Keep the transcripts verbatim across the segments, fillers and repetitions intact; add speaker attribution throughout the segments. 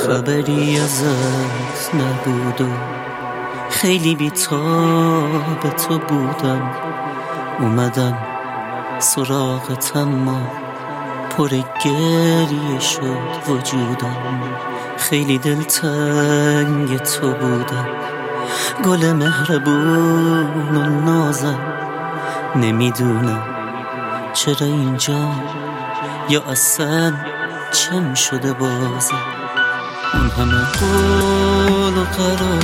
Speaker 1: خبری ازت نبود و خیلی بی‌تاب تو بودم. اومدم سراغت اما پر گریه شد وجودم. خیلی دلتنگ تو بودم، گل مهربون و نازم. نمیدونم چرا اینجا یا اصلا چم شده بازم. اون همه قول و قرار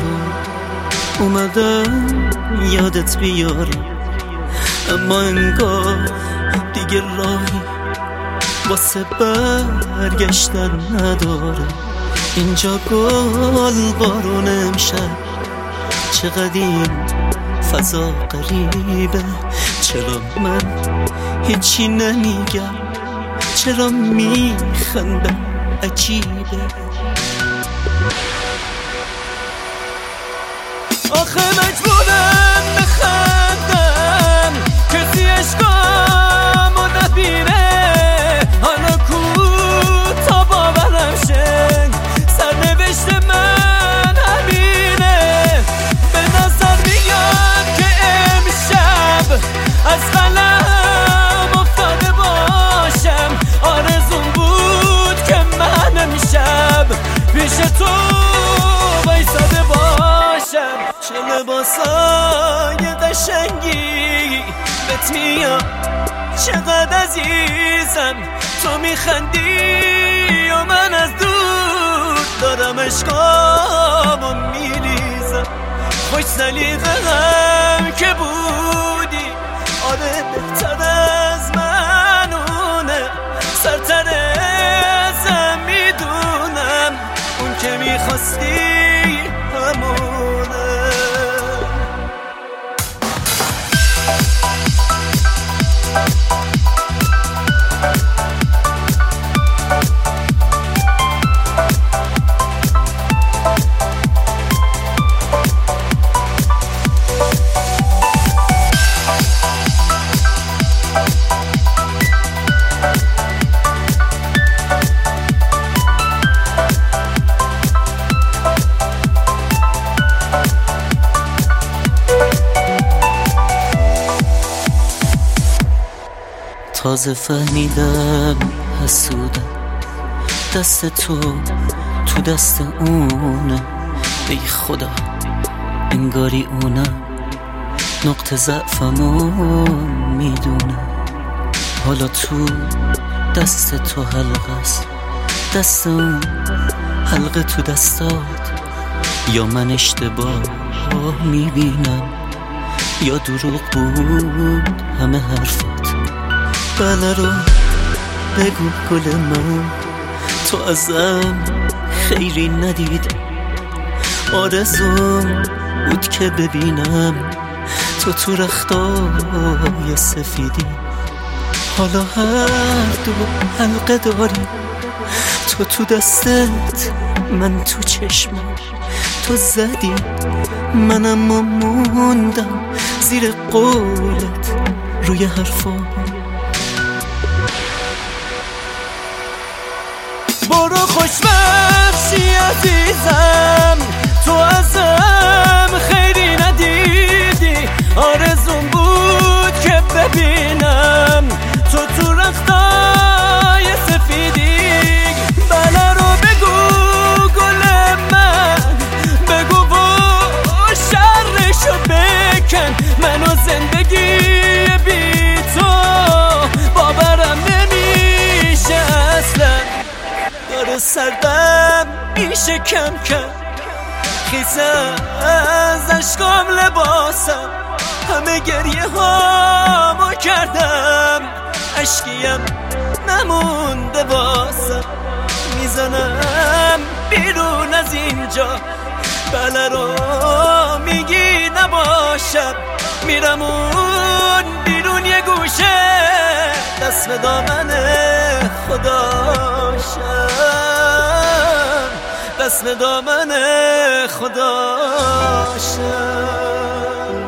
Speaker 1: اومدم یادت بیارم، اما انگار دیگه راهی واسه برگشتن نداره. اینجا گل بارون امشب، چقدر این فضا غریبه. چرا من هیچی نمیگم، چرا میخندم عجیبه. آخه مجبورم بخندم کسی عشقامو نبینه. حالا کو تا باورم شه سرنوشت من همینه. به نظر میاد که امشب از قلم افتاده باشم. آرزوم بود که من امشب پیش تو وایساده باشم. چه لباسای قشنگی بهت میاد، چقدر عزیزم تو میخندی و من از دور دارم عشقامو میریزم. خوش سلیقه هم که بودی، آره بهتر از منونه. سرتر ازم میدونم اون که میخواستی همونه. تازه فهمیدم حسودم، دست تو تو دست اونه. ای خدا انگاری اونم نقطه ضعفمو میدونه. حالا تو دست تو حلقه است، دست اون حلقه تو دستات. یا من اشتباه میبینم یا دروغ بود همه حرفات. بله رو بگو گل من، تو ازم خیری ندیدم. آرزوم بود که ببینم تو تو رختای سفیدی. حالا هر دو حلقه داری، تو تو دستت من تو چشمم. تو زدی منم موندم زیر قولت روی حرفام. برو خوشبخشی عزیزم، تو ازم خیری ندیدی. آرزوم بود که ببینم تو تو رختای سفیدی. بله رو بگو گل من، بگو و شرشو بکن. منو زندگی بی تو باورم نمیشه اصلا. داره سردم میشه کم کم، خیزم از عشقام لباسم. همه گریه هامو کردم، عشقیم نمونده واسم. میزنم بیرون از اینجا، بله رو میگی نباشم. میرم اون بیرون یه گوشه، دست به دامن خداشم، دست به دامن خداشم.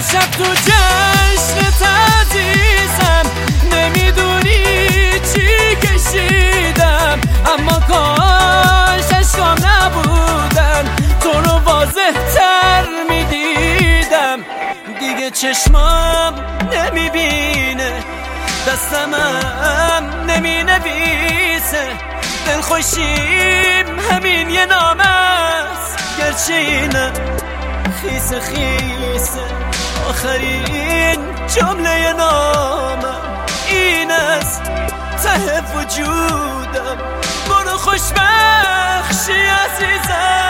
Speaker 1: امشب تو جشن عزیزم، نمیدونی چی کشیدم، اما کاش عشقام نبودن، تو رو واضح تر میدیدم. دیگه چشمام نمیبینه، دستمم نمی نویسه، دلخوشیم همین یه نام است، گرچه اینم خیسه خیسه. آخرین جمله نامم این است ته وجودم، برو خوشبخشی عزیزم.